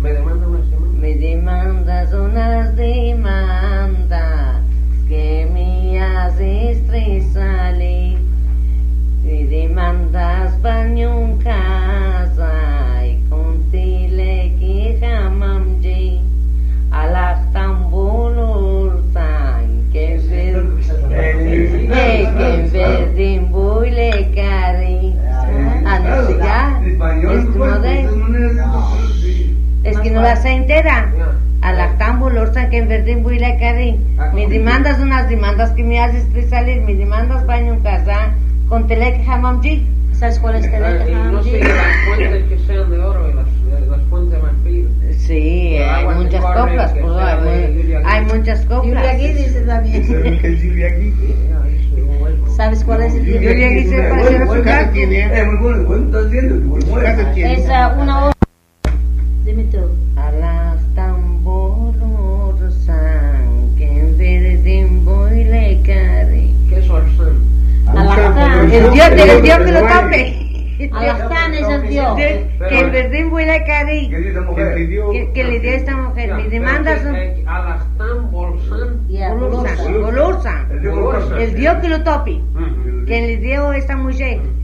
Me demandas unas demandas que me hace estresarle. Me demandas baño en casa y contile que jamamje a la tambulur san que verde voy le cari. Es que no la sé entera. A la tambulur san que verde voy le cari. Me demandas unas demandas que me hace estresarle. Me demandas baño en casa con Telek Hamamji. ¿Sabes cuál es Telek Hamamji? No sé, las fuentes que sean de oro y las fuentes más frías. Sí, hay muchas coplas, pues, hay muchas coplas. Julia Gui dice también. ¿Sabes cuál es el Julia Julia Gui se parece a su casa. Muy bueno, estás haciendo. Es una hora. Dime tú. A las tambores san que en verde voy le cari. ¿Qué son? El Dios que lo tope. Alastán es el Dios. Que el verdín voy a cari. Que le dio a esta mujer. Mi demanda son. Alastán, bolsán. Golursan. El Dios que lo tope. Que le dio a esta mujer.